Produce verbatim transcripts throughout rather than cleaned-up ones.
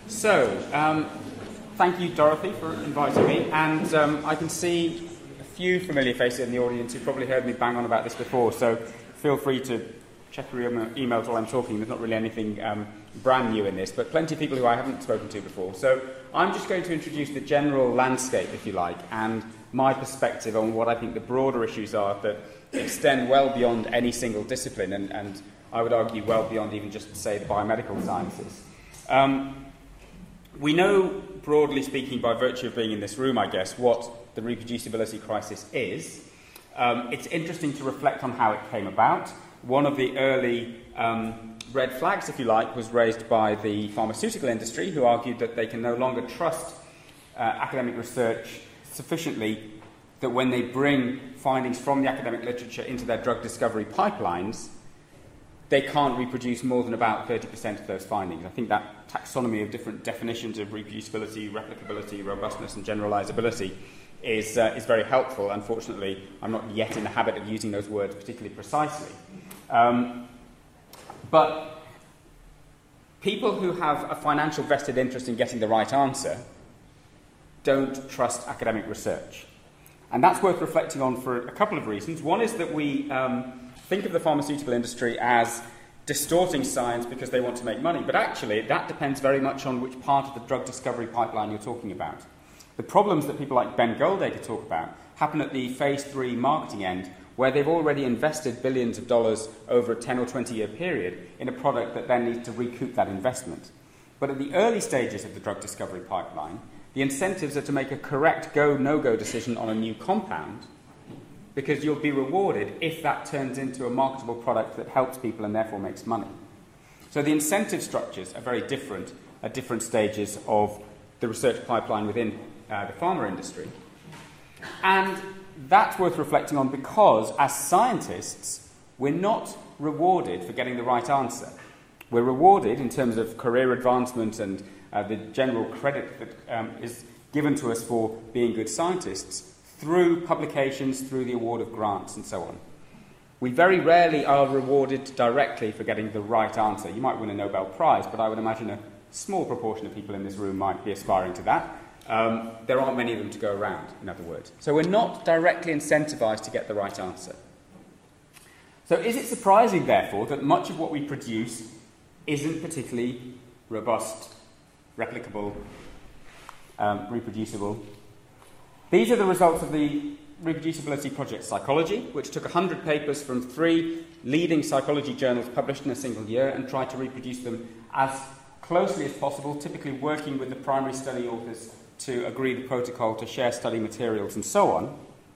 So, um, thank you, Dorothy, for inviting me. And um, I can see a few familiar faces in the audience who've probably heard me bang on about this before. So, feel free to check your emails while I'm talking. There's not really anything um, brand new in this, but plenty of people who I haven't spoken to before. So, I'm just going to introduce the general landscape, if you like, and my perspective on what I think the broader issues are that extend well beyond any single discipline, and, and I would argue well beyond even just, say, the biomedical sciences. Um, we know, broadly speaking, by virtue of being in this room, I guess, what the reproducibility crisis is. Um, it's interesting to reflect on how it came about. One of the early um, red flags, if you like, was raised by the pharmaceutical industry, who argued that they can no longer trust uh, academic research sufficiently that when they bring findings from the academic literature into their drug discovery pipelines, they can't reproduce more than about thirty percent of those findings. I think that taxonomy of different definitions of reproducibility, replicability, robustness, and generalizability is, uh, is very helpful. Unfortunately, I'm not yet in the habit of using those words particularly precisely. Um, but people who have a financial vested interest in getting the right answer don't trust academic research. And that's worth reflecting on for a couple of reasons. One is that we um, think of the pharmaceutical industry as distorting science because they want to make money, but actually that depends very much on which part of the drug discovery pipeline you're talking about. The problems that people like Ben Goldacre talk about happen at the phase three marketing end, where they've already invested billions of dollars over a ten or twenty year period in a product that then needs to recoup that investment. But at the early stages of the drug discovery pipeline, the incentives are to make a correct go, no-go decision on a new compound, because you'll be rewarded if that turns into a marketable product that helps people and therefore makes money. So the incentive structures are very different at different stages of the research pipeline within uh, the pharma industry. And that's worth reflecting on because, as scientists, we're not rewarded for getting the right answer. We're rewarded in terms of career advancement and uh, the general credit that um, is given to us for being good scientists through publications, through the award of grants, and so on. We very rarely are rewarded directly for getting the right answer. You might win a Nobel Prize, but I would imagine a small proportion of people in this room might be aspiring to that. Um, there aren't many of them to go around, in other words. So we're not directly incentivized to get the right answer. So is it surprising, therefore, that much of what we produce isn't particularly robust, replicable, um, reproducible? These are the results of the Reproducibility Project Psychology, which took one hundred papers from three leading psychology journals published in a single year and tried to reproduce them as closely as possible, typically working with the primary study authors to agree the protocol, to share study materials, and so on.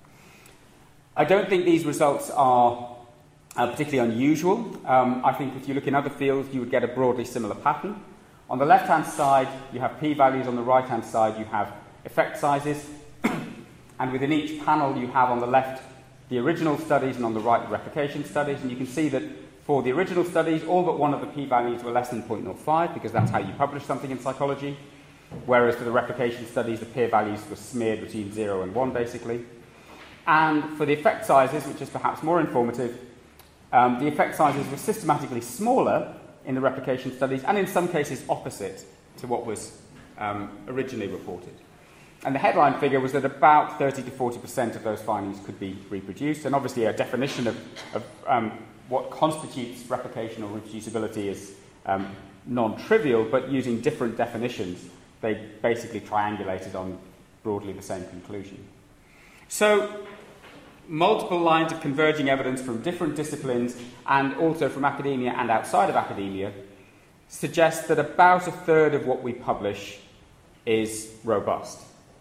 I don't think these results are uh, particularly unusual. Um, I think if you look in other fields, you would get a broadly similar pattern. On the left-hand side, you have p-values. On the right-hand side, you have effect sizes. And within each panel, you have on the left the original studies and on the right the replication studies. And you can see that for the original studies, all but one of the p-values were less than zero point zero five, because that's how you publish something in psychology. Whereas for the replication studies, the p-values were smeared between zero and one, basically. And for the effect sizes, which is perhaps more informative, um, the effect sizes were systematically smaller in the replication studies, and in some cases opposite to what was um, originally reported. And the headline figure was that about thirty to forty percent of those findings could be reproduced. And obviously a definition of, of um, what constitutes replication or reproducibility is um, non-trivial, but using different definitions, they basically triangulated on broadly the same conclusion. So multiple lines of converging evidence from different disciplines and also from academia and outside of academia suggest that about a third of what we publish is robust.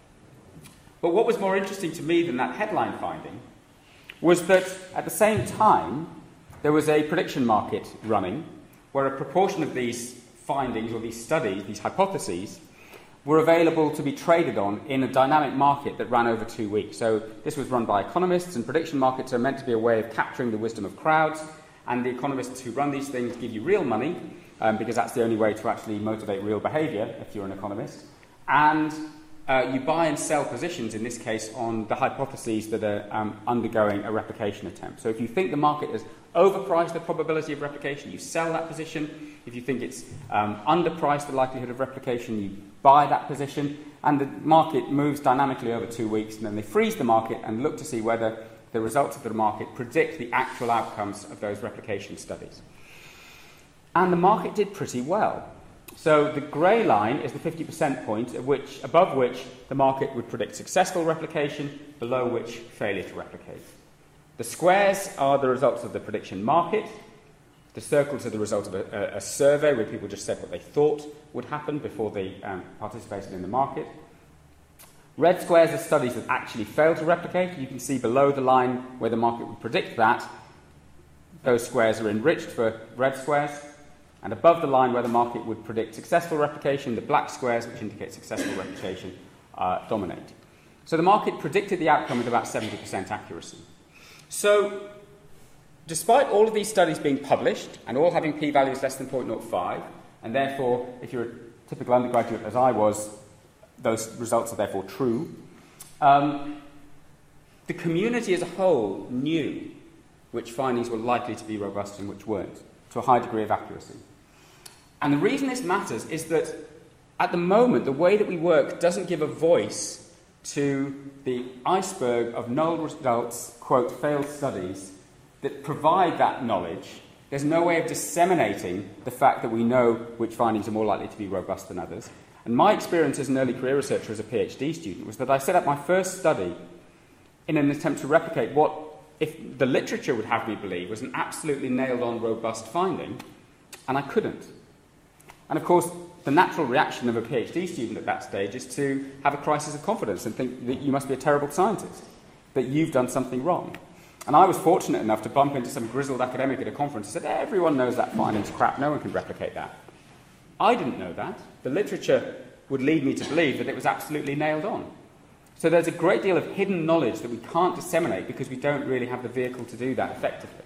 But what was more interesting to me than that headline finding was that at the same time there was a prediction market running where a proportion of these findings or these studies, these hypotheses, were available to be traded on in a dynamic market that ran over two weeks. So this was run by economists, and prediction markets are meant to be a way of capturing the wisdom of crowds, and the economists who run these things give you real money, um, because that's the only way to actually motivate real behaviour if you're an economist. And uh, you buy and sell positions, in this case, on the hypotheses that are um, undergoing a replication attempt. So if you think the market has overpriced the probability of replication, you sell that position. If you think it's um, underpriced the likelihood of replication, you buy that position. And the market moves dynamically over two weeks, and then they freeze the market and look to see whether the results of the market predict the actual outcomes of those replication studies. And the market did pretty well. So the grey line is the fifty percent point at which, above which the market would predict successful replication, below which failure to replicate. The squares are the results of the prediction market. The circles are the result of a, a, a survey where people just said what they thought would happen before they um, participated in the market. Red squares are studies that actually fail to replicate. You can see below the line where the market would predict that. Those squares are enriched for red squares. And above the line where the market would predict successful replication, the black squares, which indicate successful replication, uh, dominate. So the market predicted the outcome with about seventy percent accuracy. So despite all of these studies being published and all having p-values less than zero point zero five, and therefore, if you're a typical undergraduate as I was, those results are therefore true, um, the community as a whole knew which findings were likely to be robust and which weren't, to a high degree of accuracy. And the reason this matters is that at the moment, the way that we work doesn't give a voice to the iceberg of null results, quote, failed studies, that provide that knowledge. There's no way of disseminating the fact that we know which findings are more likely to be robust than others. And my experience as an early career researcher as a PhD student was that I set up my first study in an attempt to replicate what, if the literature would have me believe, was an absolutely nailed-on robust finding, and I couldn't. And of course, the natural reaction of a PhD student at that stage is to have a crisis of confidence and think that you must be a terrible scientist, that you've done something wrong. And I was fortunate enough to bump into some grizzled academic at a conference who said, everyone knows that finding's crap, no one can replicate that. I didn't know that. The literature would lead me to believe that it was absolutely nailed on. So there's a great deal of hidden knowledge that we can't disseminate because we don't really have the vehicle to do that effectively.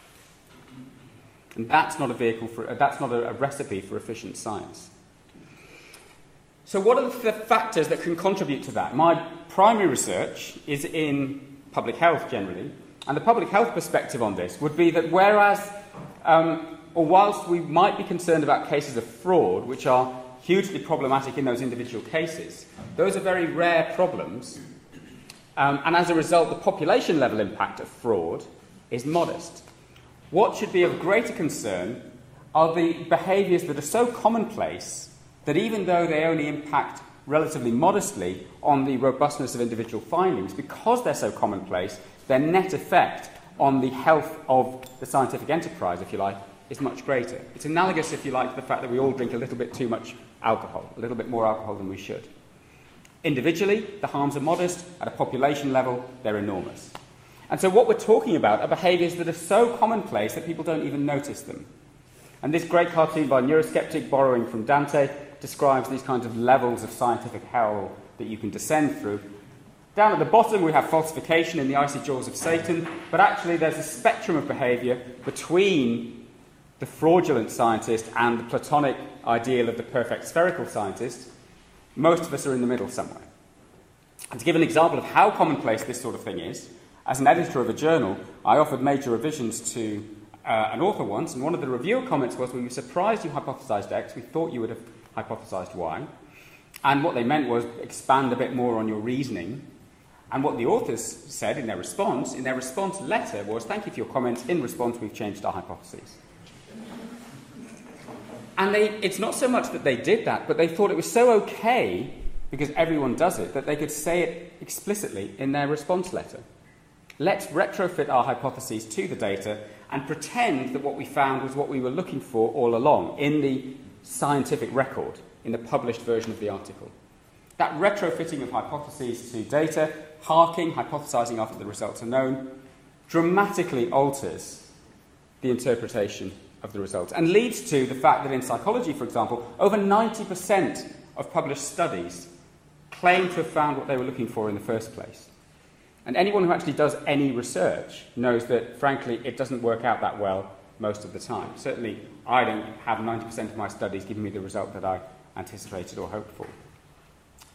And that's not a vehicle for, uh, that's not a, a recipe for efficient science. So what are the factors that can contribute to that? My primary research is in public health generally, and the public health perspective on this would be that whereas, um, or whilst we might be concerned about cases of fraud, which are hugely problematic in those individual cases, those are very rare problems, um, and as a result, the population level impact of fraud is modest. What should be of greater concern are the behaviours that are so commonplace that even though they only impact relatively modestly on the robustness of individual findings, because they're so commonplace, their net effect on the health of the scientific enterprise, if you like, is much greater. It's analogous, if you like, to the fact that we all drink a little bit too much alcohol, a little bit more alcohol than we should. Individually, the harms are modest. At a population level, they're enormous. And so what we're talking about are behaviours that are so commonplace that people don't even notice them. And this great cartoon by Neuroskeptic, borrowing from Dante, describes these kinds of levels of scientific hell that you can descend through. Down at the bottom, we have falsification in the icy jaws of Satan, but actually there's a spectrum of behaviour between the fraudulent scientist and the Platonic ideal of the perfect spherical scientist. Most of us are in the middle somewhere. And to give an example of how commonplace this sort of thing is, as an editor of a journal, I offered major revisions to uh, an author once, and one of the reviewer comments was, we were surprised you hypothesized X, we thought you would have hypothesized Y. And what they meant was expand a bit more on your reasoning. And what the authors said in their response, in their response letter, was, thank you for your comments, in response we've changed our hypotheses. And they, it's not so much that they did that, but they thought it was so okay, because everyone does it, that they could say it explicitly in their response letter. Let's retrofit our hypotheses to the data and pretend that what we found was what we were looking for all along in the scientific record, in the published version of the article. That retrofitting of hypotheses to data, harking, hypothesizing after the results are known, dramatically alters the interpretation of the results and leads to the fact that in psychology, for example, over ninety percent of published studies claim to have found what they were looking for in the first place. And anyone who actually does any research knows that, frankly, it doesn't work out that well most of the time. Certainly, I don't have ninety percent of my studies giving me the result that I anticipated or hoped for.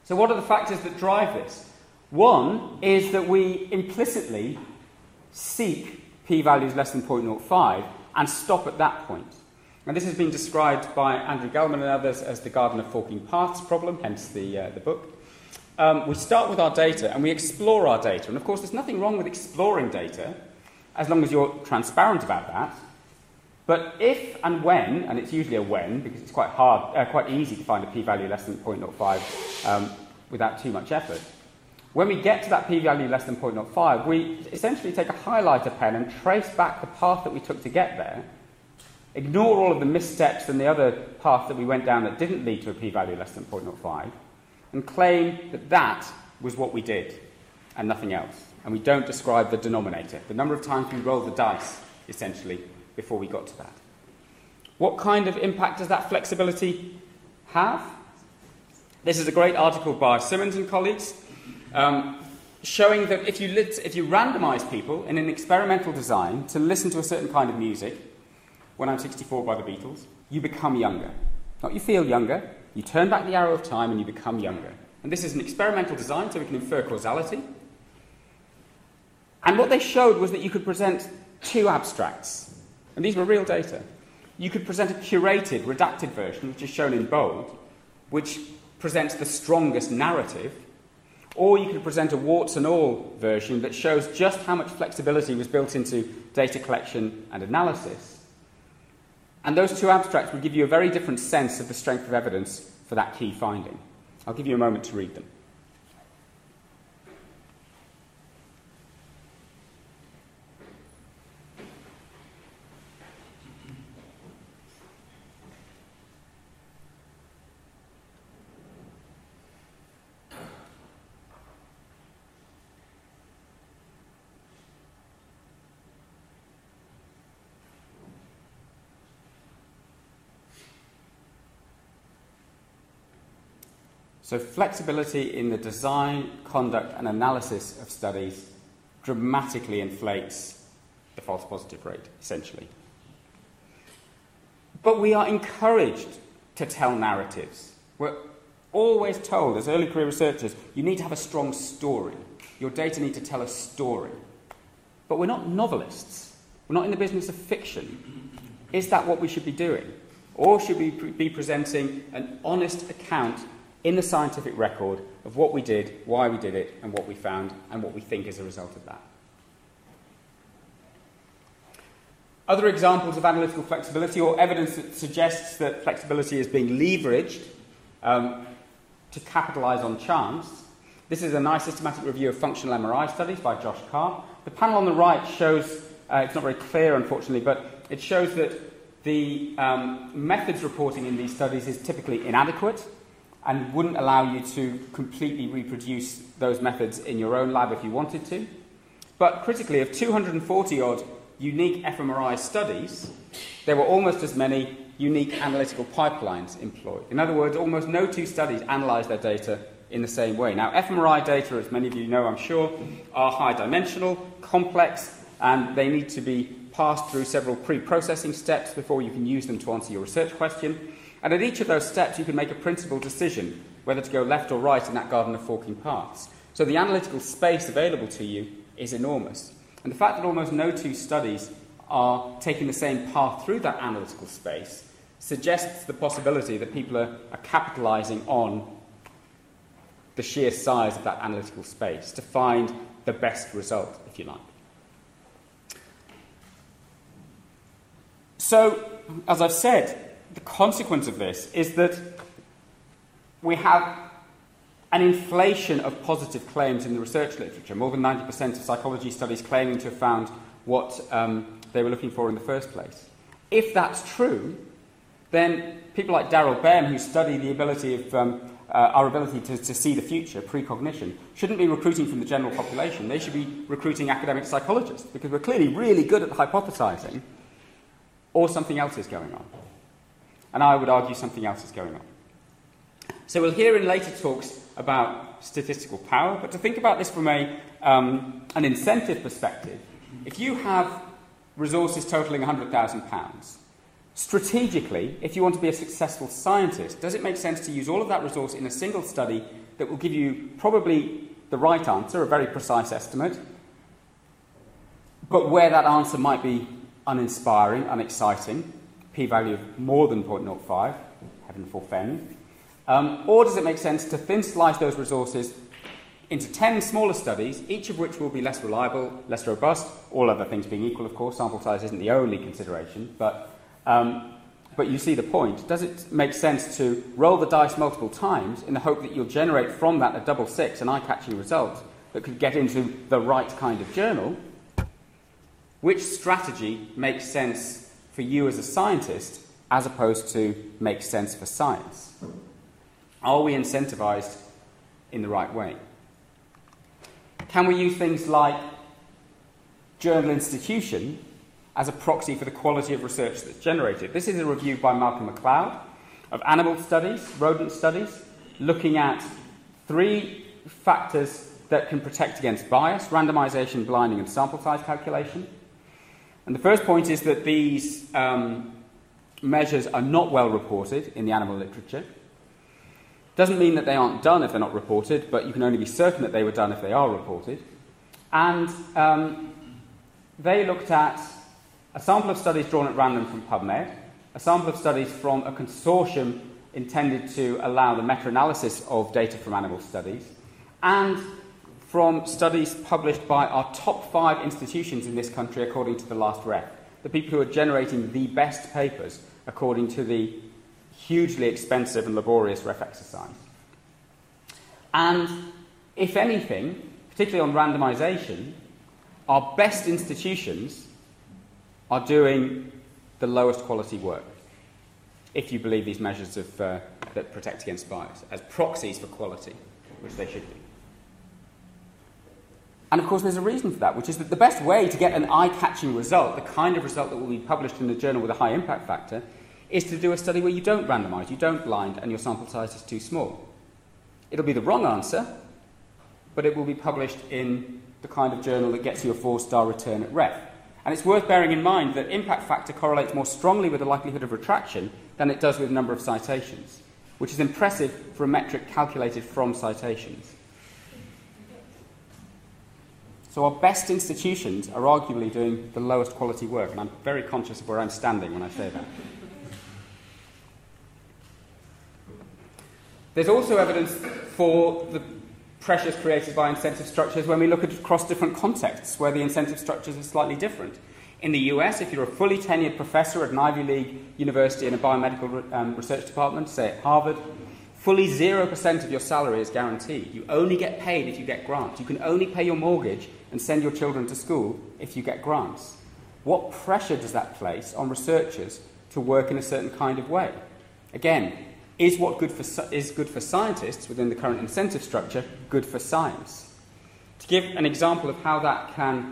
So what are the factors that drive this? One is that we implicitly seek p-values less than zero point zero five and stop at that point. And this has been described by Andrew Gelman and others as the Garden of Forking Paths problem, hence the, uh, the book. Um, we start with our data and we explore our data. And of course, there's nothing wrong with exploring data as long as you're transparent about that. But if and when, and it's usually a when, because it's quite hard, uh, quite easy to find a p-value less than zero point zero five um, without too much effort, when we get to that p-value less than zero point zero five, we essentially take a highlighter pen and trace back the path that we took to get there, ignore all of the missteps and the other path that we went down that didn't lead to a p-value less than zero point zero five, and claim that that was what we did and nothing else. And we don't describe the denominator, the number of times we rolled the dice, essentially, before we got to that. What kind of impact does that flexibility have? This is a great article by Simmons and colleagues um, showing that if you, lit, if you randomize people in an experimental design to listen to a certain kind of music, When I'm sixty-four by the Beatles, you become younger. Not you feel younger, you turn back the arrow of time and you become younger. And this is an experimental design, so we can infer causality. And what they showed was that you could present two abstracts. And these were real data. You could present a curated, redacted version, which is shown in bold, which presents the strongest narrative, or you could present a warts and all version that shows just how much flexibility was built into data collection and analysis. And those two abstracts would give you a very different sense of the strength of evidence for that key finding. I'll give you a moment to read them. So flexibility in the design, conduct, and analysis of studies dramatically inflates the false positive rate, essentially. But we are encouraged to tell narratives. We're always told, as early career researchers, you need to have a strong story. Your data need to tell a story. But we're not novelists. We're not in the business of fiction. Is that what we should be doing? Or should we be presenting an honest account in the scientific record of what we did, why we did it, and what we found, and what we think as a result of that? Other examples of analytical flexibility, or evidence that suggests that flexibility is being leveraged um, to capitalise on chance. This is a nice systematic review of functional M R I studies by Josh Carr. The panel on the right shows, uh, it's not very clear unfortunately, but it shows that the um, methods reporting in these studies is typically inadequate and wouldn't allow you to completely reproduce those methods in your own lab if you wanted to. But critically, of two hundred forty odd unique fMRI studies, there were almost as many unique analytical pipelines employed. In other words, almost no two studies analysed their data in the same way. Now, fMRI data, as many of you know, I'm sure, are high-dimensional, complex, and they need to be passed through several pre-processing steps before you can use them to answer your research question. And at each of those steps, you can make a principled decision whether to go left or right in that garden of forking paths. So the analytical space available to you is enormous. And the fact that almost no two studies are taking the same path through that analytical space suggests the possibility that people are, are capitalising on the sheer size of that analytical space to find the best result, if you like. So, as I've said, the consequence of this is that we have an inflation of positive claims in the research literature, more than ninety percent of psychology studies claiming to have found what um, they were looking for in the first place. If that's true, then people like Daryl Baum, who study the ability of um, uh, our ability to, to see the future, precognition, shouldn't be recruiting from the general population. They should be recruiting academic psychologists, because we're clearly really good at hypothesizing, or something else is going on. And I would argue something else is going on. So we'll hear in later talks about statistical power, but to think about this from a, um, an incentive perspective, if you have resources totaling one hundred thousand pounds, strategically, if you want to be a successful scientist, does it make sense to use all of that resource in a single study that will give you probably the right answer, a very precise estimate, but where that answer might be uninspiring, unexciting, p-value of more than zero point zero five, heaven forfend? Um, or does it make sense to thin slice those resources into ten smaller studies, each of which will be less reliable, less robust, all other things being equal, of course. Sample size isn't the only consideration, but, um, but you see the point. Does it make sense to roll the dice multiple times in the hope that you'll generate from that a double six, an eye-catching result that could get into the right kind of journal? Which strategy makes sense for you as a scientist as opposed to makes sense for science? Are we incentivized in the right way? Can we use things like journal institution as a proxy for the quality of research that's generated? This is a review by Malcolm MacLeod of animal studies, rodent studies, looking at three factors that can protect against bias: randomization, blinding, and sample size calculation. And the first point is that these um, measures are not well reported in the animal literature. Doesn't mean that they aren't done if they're not reported, but you can only be certain that they were done if they are reported. And um, they looked at a sample of studies drawn at random from PubMed, a sample of studies from a consortium intended to allow the meta-analysis of data from animal studies, and from studies published by our top five institutions in this country according to the last ref, the people who are generating the best papers according to the hugely expensive and laborious ref exercise. And if anything, particularly on randomization, our best institutions are doing the lowest quality work, if you believe these measures of, uh, that protect against bias, as proxies for quality, which they should be. And of course there's a reason for that, which is that the best way to get an eye-catching result, the kind of result that will be published in a journal with a high impact factor, is to do a study where you don't randomize, you don't blind, and your sample size is too small. It'll be the wrong answer, but it will be published in the kind of journal that gets you a four-star return at ref. And it's worth bearing in mind that impact factor correlates more strongly with the likelihood of retraction than it does with the number of citations, which is impressive for a metric calculated from citations. So our best institutions are arguably doing the lowest quality work, and I'm very conscious of where I'm standing when I say that. There's also evidence for the pressures created by incentive structures when we look at across different contexts where the incentive structures are slightly different. In the U S, if you're a fully tenured professor at an Ivy League university in a biomedical um, research department, say at Harvard, fully zero percent of your salary is guaranteed. You only get paid if you get grants. You can only pay your mortgage and send your children to school if you get grants. What pressure does that place on researchers to work in a certain kind of way? Again, is what good for, is good for scientists within the current incentive structure good for science? To give an example of how that can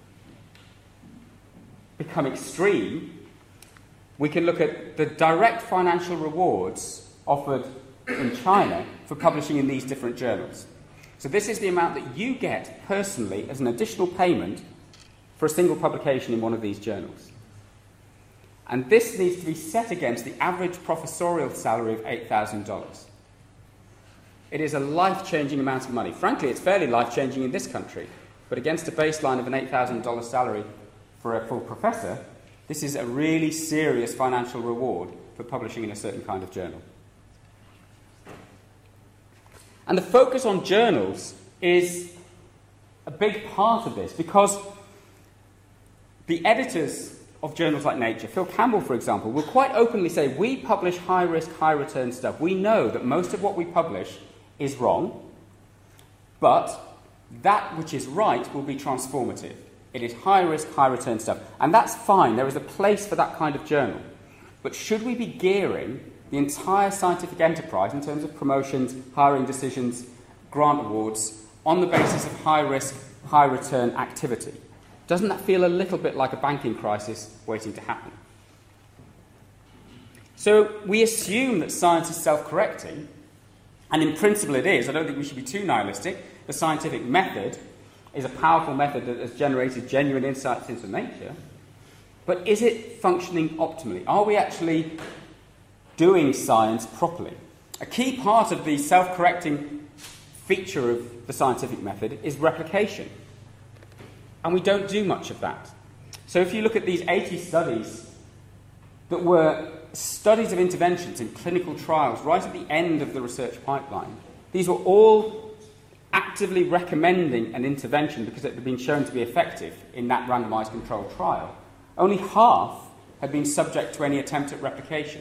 become extreme, we can look at the direct financial rewards offered in China for publishing in these different journals. So this is the amount that you get personally as an additional payment for a single publication in one of these journals. And this needs to be set against the average professorial salary of eight thousand dollars. It is a life-changing amount of money. Frankly, it's fairly life-changing in this country, but against a baseline of an eight thousand dollars salary for a full professor, this is a really serious financial reward for publishing in a certain kind of journal. And the focus on journals is a big part of this, because the editors of journals like Nature, Phil Campbell, for example, will quite openly say, we publish high-risk, high-return stuff. We know that most of what we publish is wrong, but that which is right will be transformative. It is high-risk, high-return stuff. And that's fine. There is a place for that kind of journal. But should we be gearing the entire scientific enterprise in terms of promotions, hiring decisions, grant awards, on the basis of high-risk, high-return activity? Doesn't that feel a little bit like a banking crisis waiting to happen? So we assume that science is self-correcting, and in principle it is. I don't think we should be too nihilistic. The scientific method is a powerful method that has generated genuine insights into nature. But is it functioning optimally? Are we actually doing science properly? A key part of the self-correcting feature of the scientific method is replication. And we don't do much of that. So if you look at these eighty studies that were studies of interventions in clinical trials right at the end of the research pipeline, these were all actively recommending an intervention because it had been shown to be effective in that randomized controlled trial. Only half had been subject to any attempt at replication.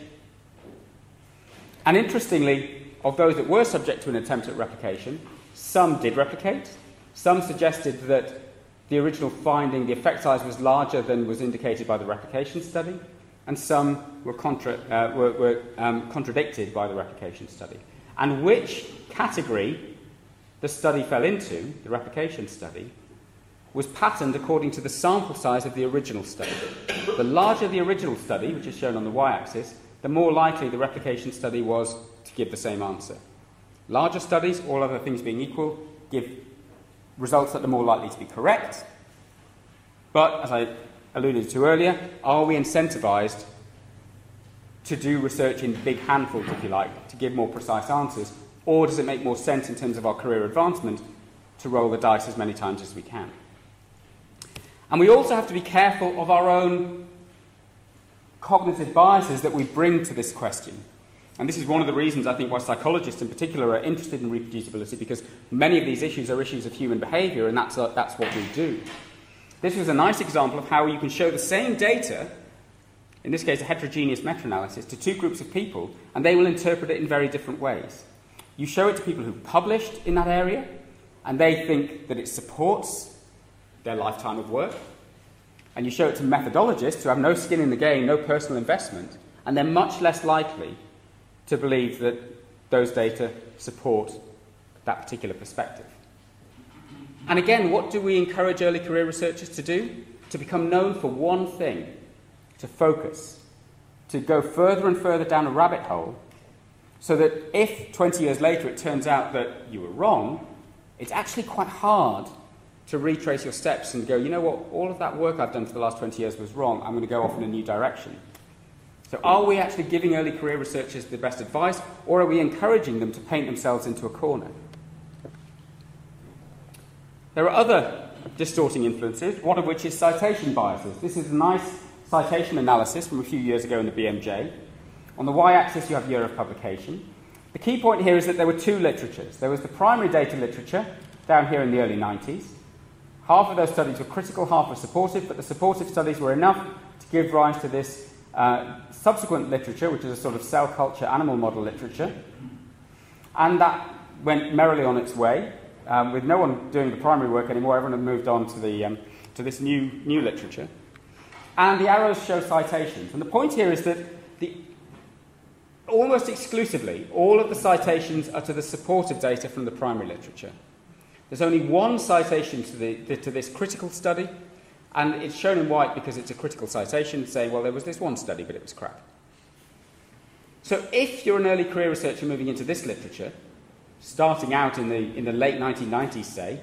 And interestingly, of those that were subject to an attempt at replication, some did replicate. Some suggested that the original finding, the effect size, was larger than was indicated by the replication study, and some were, contra- uh, were, were um, contradicted by the replication study. And which category the study fell into, the replication study, was patterned according to the sample size of the original study. The larger the original study, which is shown on the y-axis, the more likely the replication study was to give the same answer. Larger studies, all other things being equal, give results that are more likely to be correct. But, as I alluded to earlier, are we incentivized to do research in big handfuls, if you like, to give more precise answers, or does it make more sense in terms of our career advancement to roll the dice as many times as we can? And we also have to be careful of our own cognitive biases that we bring to this question. And this is one of the reasons, I think, why psychologists in particular are interested in reproducibility, because many of these issues are issues of human behaviour, and that's, uh, that's what we do. This was a nice example of how you can show the same data, in this case a heterogeneous meta-analysis, to two groups of people, and they will interpret it in very different ways. You show it to people who published in that area, and they think that it supports their lifetime of work. And you show it to methodologists who have no skin in the game, no personal investment, and they're much less likely to believe that those data support that particular perspective. And again, what do we encourage early career researchers to do? To become known for one thing, to focus, to go further and further down a rabbit hole, so that if twenty years later it turns out that you were wrong, it's actually quite hard to retrace your steps and go, you know what, all of that work I've done for the last twenty years was wrong, I'm going to go off in a new direction. So are we actually giving early career researchers the best advice, or are we encouraging them to paint themselves into a corner? There are other distorting influences, one of which is citation biases. This is a nice citation analysis from a few years ago in the B M J. On the y-axis you have year of publication. The key point here is that there were two literatures. There was the primary data literature, down here in the early nineties. Half of those studies were critical, half were supportive, but the supportive studies were enough to give rise to this uh, subsequent literature, which is a sort of cell culture animal model literature. And that went merrily on its way. Um, with no one doing the primary work anymore, everyone had moved on to, the, um, to this new, new literature. And the arrows show citations. And the point here is that the, almost exclusively, all of the citations are to the supportive data from the primary literature. There's only one citation to, the, to this critical study, and it's shown in white because it's a critical citation saying, well, there was this one study, but it was crap. So if you're an early career researcher moving into this literature, starting out in the, in the late nineteen nineties, say,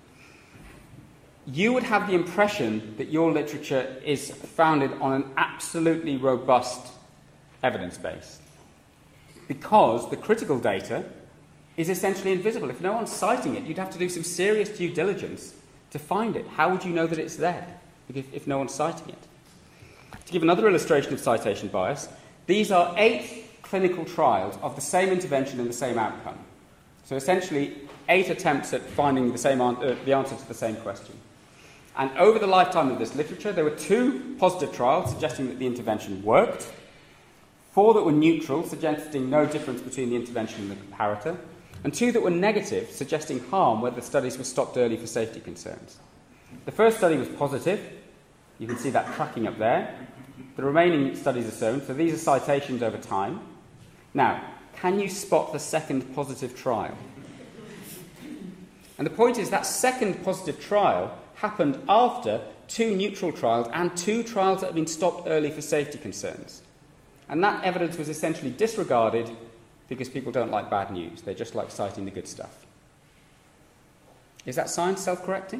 you would have the impression that your literature is founded on an absolutely robust evidence base, because the critical data is essentially invisible. If no one's citing it, you'd have to do some serious due diligence to find it. How would you know that it's there if, if no one's citing it? To give another illustration of citation bias, these are eight clinical trials of the same intervention and the same outcome. So essentially, eight attempts at finding the, same an- uh, the answer to the same question. And over the lifetime of this literature, there were two positive trials suggesting that the intervention worked, four that were neutral, suggesting no difference between the intervention and the comparator, and two that were negative, suggesting harm where the studies were stopped early for safety concerns. The first study was positive. You can see that tracking up there. The remaining studies are shown, so these are citations over time. Now, can you spot the second positive trial? And the point is that second positive trial happened after two neutral trials and two trials that had been stopped early for safety concerns. And that evidence was essentially disregarded because people don't like bad news. They just like citing the good stuff. Is that science self-correcting?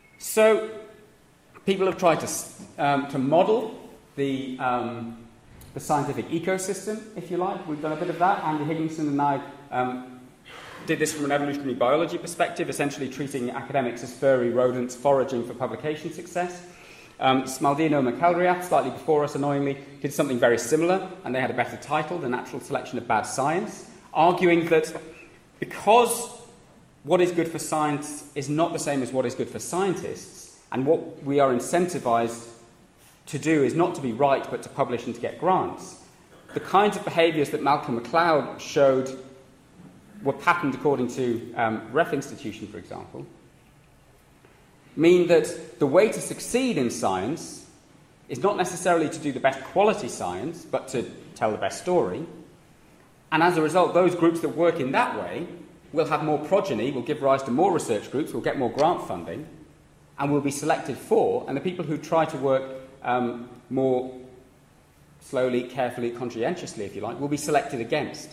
So people have tried to, um, to model the, um, the scientific ecosystem, if you like. We've done a bit of that. Andy Higginson and I um, did this from an evolutionary biology perspective, essentially treating academics as furry rodents foraging for publication success. Um, Smaldino McElrath, slightly before us, annoyingly, did something very similar, and they had a better title, The Natural Selection of Bad Science, arguing that because what is good for science is not the same as what is good for scientists, and what we are incentivized to do is not to be right, but to publish and to get grants, the kinds of behaviours that Malcolm MacLeod showed were patterned according to um, Ref Institution, for example, mean that the way to succeed in science is not necessarily to do the best quality science, but to tell the best story. And as a result, those groups that work in that way will have more progeny, will give rise to more research groups, will get more grant funding, and will be selected for, and the people who try to work um, more slowly, carefully, conscientiously, if you like, will be selected against.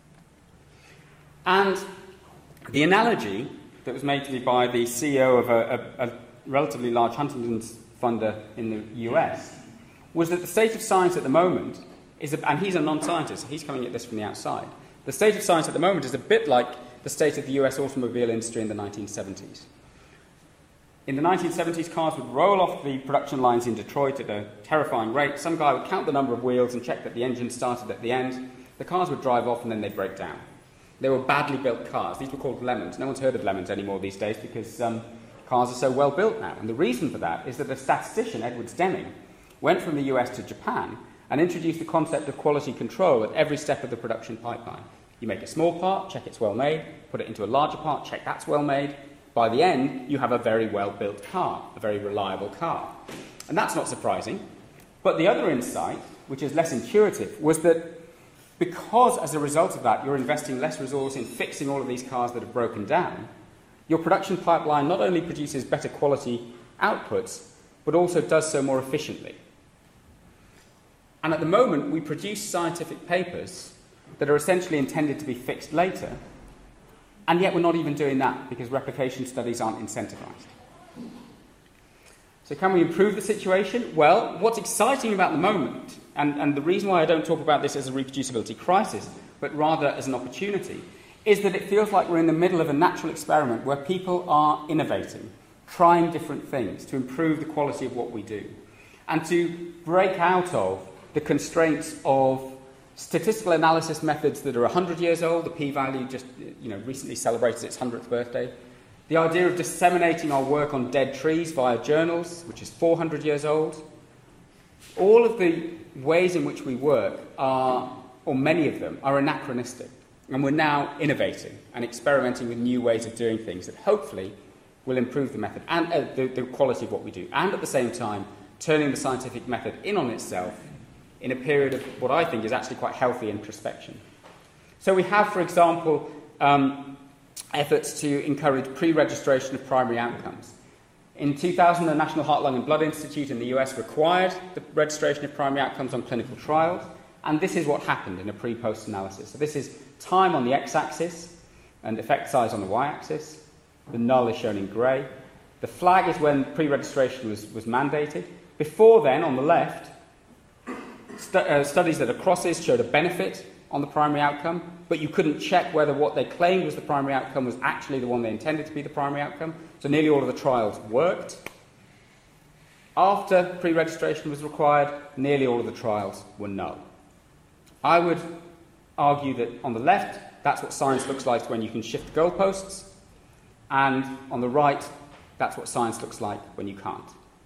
And the analogy that was made to me by the C E O of a, a, a relatively large Huntington's funder in the U S was that the state of science at the moment is, a, and he's a non-scientist, he's coming at this from the outside, the state of science at the moment is a bit like the state of the U S automobile industry in the nineteen seventies. In the nineteen seventies, cars would roll off the production lines in Detroit at a terrifying rate. Some guy would count the number of wheels and check that the engine started at the end. The cars would drive off and then they'd break down. They were badly built cars. These were called Lemons. No one's heard of Lemons anymore these days because um, cars are so well built now. And the reason for that is that the statistician, Edward Deming, went from the U S to Japan and introduced the concept of quality control at every step of the production pipeline. You make a small part, check it's well made, put it into a larger part, check that's well made. By the end, you have a very well-built car, a very reliable car. And that's not surprising. But the other insight, which is less intuitive, was that because, as a result of that, you're investing less resource in fixing all of these cars that have broken down, your production pipeline not only produces better quality outputs, but also does so more efficiently. And at the moment, we produce scientific papers that are essentially intended to be fixed later, and yet we're not even doing that because replication studies aren't incentivized. So can we improve the situation? Well, what's exciting about the moment, and, and the reason why I don't talk about this as a reproducibility crisis, but rather as an opportunity, is that it feels like we're in the middle of a natural experiment where people are innovating, trying different things to improve the quality of what we do, and to break out of the constraints of statistical analysis methods that are one hundred years old. The p-value just you know, recently celebrated its hundredth birthday. The idea of disseminating our work on dead trees via journals, which is four hundred years old. All of the ways in which we work are, or many of them, are anachronistic. And we're now innovating and experimenting with new ways of doing things that hopefully will improve the method and uh, the, the quality of what we do. And at the same time, turning the scientific method in on itself in a period of what I think is actually quite healthy introspection. So we have, for example, um, efforts to encourage pre-registration of primary outcomes. In two thousand, the National Heart, Lung and Blood Institute in the U S required the registration of primary outcomes on clinical trials, and this is what happened in a pre-post analysis. So this is time on the x-axis and effect size on the y-axis. The null is shown in grey. The flag is when pre-registration was, was mandated. Before then, on the left, stu uh, studies that are crosses showed a benefit on the primary outcome, but you couldn't check whether what they claimed was the primary outcome was actually the one they intended to be the primary outcome. So nearly all of the trials worked. After pre-registration was required, nearly all of the trials were null. I would argue that on the left, that's what science looks like when you can shift goalposts, and on the right, that's what science looks like when you can't.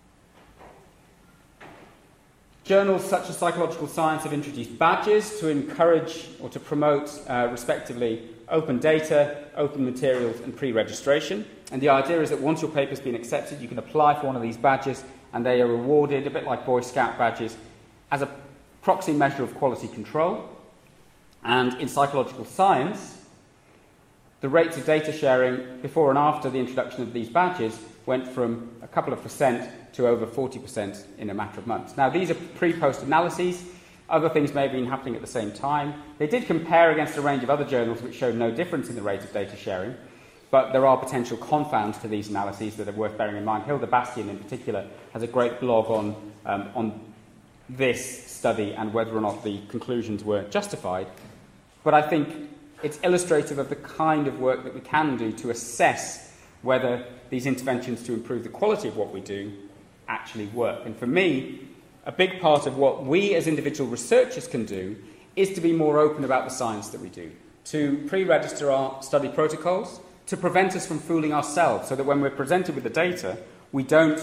Journals such as Psychological Science have introduced badges to encourage or to promote, uh, respectively, open data, open materials, and pre-registration. And the idea is that once your paper's been accepted, you can apply for one of these badges, and they are rewarded, a bit like Boy Scout badges, as a proxy measure of quality control. And in Psychological Science, the rates of data sharing before and after the introduction of these badges went from a couple of percent to over forty percent in a matter of months. Now, these are pre-post analyses. Other things may have been happening at the same time. They did compare against a range of other journals which showed no difference in the rate of data sharing, but there are potential confounds to these analyses that are worth bearing in mind. Hilda Bastian, in particular, has a great blog on, um, on this study and whether or not the conclusions were justified, but I think it's illustrative of the kind of work that we can do to assess whether these interventions to improve the quality of what we do actually work. And for me, a big part of what we as individual researchers can do is to be more open about the science that we do, to pre-register our study protocols, to prevent us from fooling ourselves, so that when we're presented with the data, we don't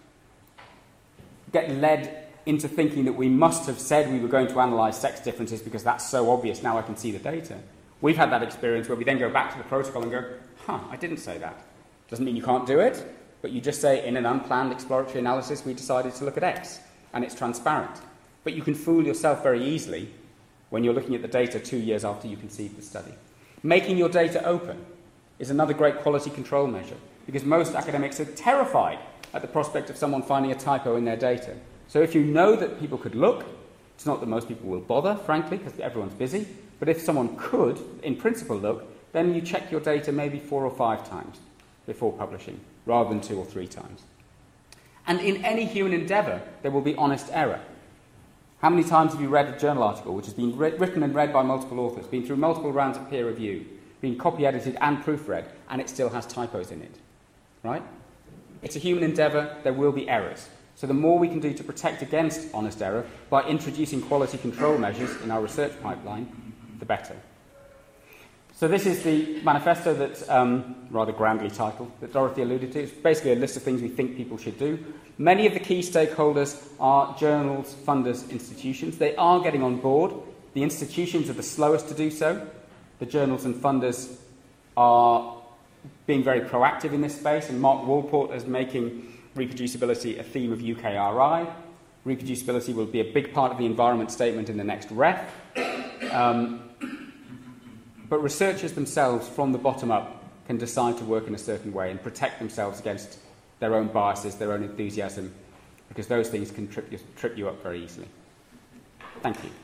get led into thinking that we must have said we were going to analyse sex differences because that's so obvious, now I can see the data. We've had that experience where we then go back to the protocol and go, huh, I didn't say that. Doesn't mean you can't do it, but you just say, in an unplanned exploratory analysis, we decided to look at X, and it's transparent. But you can fool yourself very easily when you're looking at the data two years after you conceived the study. Making your data open is another great quality control measure, because most academics are terrified at the prospect of someone finding a typo in their data. So if you know that people could look, it's not that most people will bother, frankly, because everyone's busy, but if someone could, in principle, look, then you check your data maybe four or five times before publishing, rather than two or three times. And in any human endeavour, there will be honest error. How many times have you read a journal article which has been writ- written and read by multiple authors, been through multiple rounds of peer review, been copy-edited and proofread, and it still has typos in it? Right? It's a human endeavour, there will be errors. So the more we can do to protect against honest error by introducing quality control measures in our research pipeline, the better. So this is the manifesto that, um, rather grandly titled, that Dorothy alluded to. It's basically a list of things we think people should do. Many of the key stakeholders are journals, funders, institutions. They are getting on board. The institutions are the slowest to do so. The journals and funders are being very proactive in this space, and Mark Walport is making reproducibility a theme of U K R I. Reproducibility will be a big part of the environment statement in the next R E F. Um, but researchers themselves, from the bottom up, can decide to work in a certain way and protect themselves against their own biases, their own enthusiasm, because those things can trip you, trip you up very easily. Thank you.